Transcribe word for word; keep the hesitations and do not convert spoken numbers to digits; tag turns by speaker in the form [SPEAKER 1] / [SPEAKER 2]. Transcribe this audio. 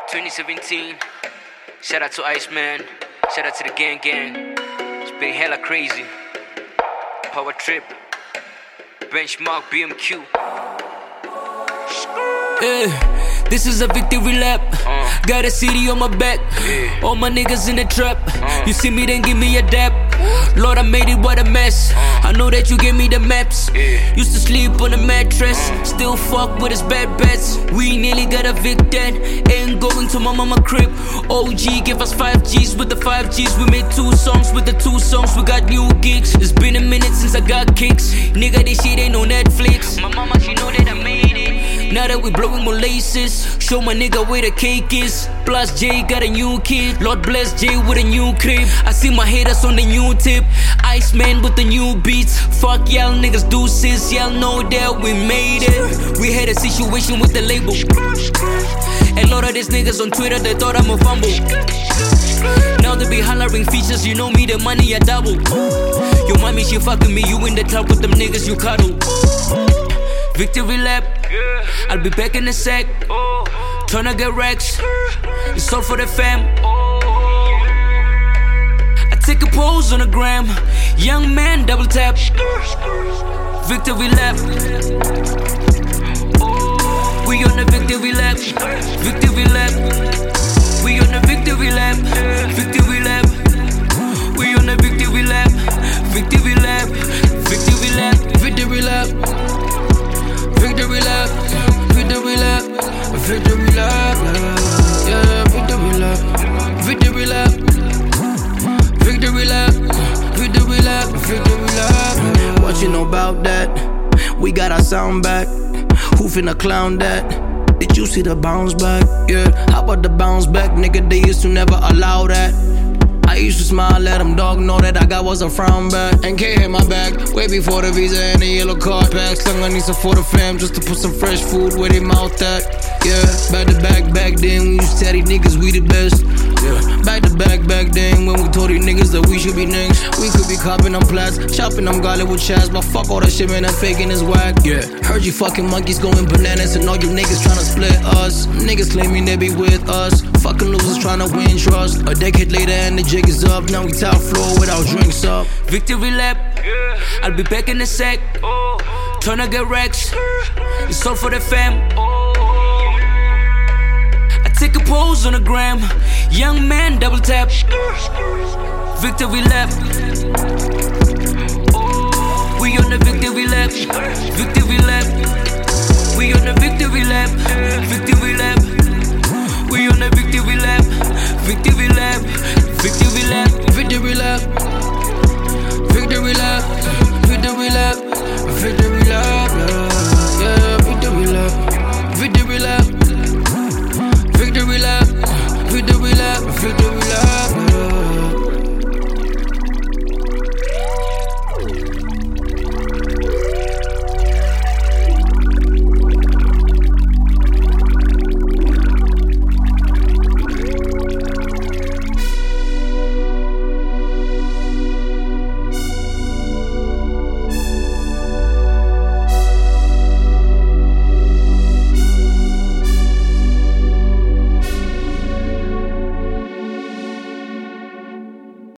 [SPEAKER 1] twenty seventeen. Shout out to Iceman. Shout out to the gang gang. It's been hella crazy. Power Trip. Benchmark B M Q.
[SPEAKER 2] Yeah, this is a victory lap. uh. Got a city on my back.
[SPEAKER 1] Yeah.
[SPEAKER 2] All my niggas in the trap.
[SPEAKER 1] uh.
[SPEAKER 2] You see me, then give me a dap. Lord, I made it, what a mess. uh. I know that you gave me the maps.
[SPEAKER 1] Yeah.
[SPEAKER 2] Used to sleep on a mattress.
[SPEAKER 1] uh.
[SPEAKER 2] Still fuck with his bad bets. We nearly got evicted. Ain't going to my mama crib. O G give us five G's with the five G's. We made two songs with the two songs. We got new gigs. It's been a minute since I got kicks. Nigga, this shit ain't no Netflix.
[SPEAKER 1] My mama, she know that I made it.
[SPEAKER 2] Now that we blowing more laces, show my nigga where the cake is. Plus J got a new kid, Lord bless J with a new crib. I see my haters on the new tip, Iceman with the new beats. Fuck y'all niggas deuces, y'all know that we made it. We had a situation with the label. A lot of these niggas on Twitter, they thought I'm a fumble. Now they be hollering features, you know me, the money I double. Your mommy, she fucking me, you in the club with them niggas you cuddle. Victory lap,
[SPEAKER 1] Yeah.
[SPEAKER 2] I'll be back in a sec.
[SPEAKER 1] Oh.
[SPEAKER 2] Tryna get racks, it's all for the fam.
[SPEAKER 1] Oh.
[SPEAKER 2] I take a pose on the gram, young man double tap. Victory lap,
[SPEAKER 1] Oh.
[SPEAKER 2] we on the victory lap. Victory lap, we on the victory lap. Victory lap, we on the victory lap. Victory lap, victory lap, victory lap. Victory lap, victory lap, victory lap, yeah, victory lap, victory lap, victory lap, victory lap, victory lap.
[SPEAKER 3] What you know about that? We got our sound back. Who finna clown that? Did you see the bounce back? Yeah, how about the bounce back? Nigga, they used to never allow that. I used to smile at them, dog, know that I got was a frown back. And K hit my back, way before the visa and the yellow card back. Slung on these for the fam, just to put some fresh food where they mouth at. Yeah, back to back, back then, we used to tell these niggas we the best. Yeah, back to back, back then, when we told these niggas that we should be next. We could be copping them plats, chopping them garlic with chaz, but fuck all that shit, man, that faking is whack. Yeah, heard you fucking monkeys going bananas, and all you niggas tryna split us. Niggas claiming they be with us, fucking losers tryna win trust. A decade later and the jig is up, now we top floor with our drinks up.
[SPEAKER 2] Victory lap,
[SPEAKER 1] Yeah.
[SPEAKER 2] I'll be back in a sec.
[SPEAKER 1] Oh.
[SPEAKER 2] Tryna get racks, it's all for the fam.
[SPEAKER 1] Oh.
[SPEAKER 2] I take a pose on the gram, young man double tap. Victory lap,
[SPEAKER 1] Oh.
[SPEAKER 2] we on the victory lap. Victory lap, we on the victory lap. Victory lap.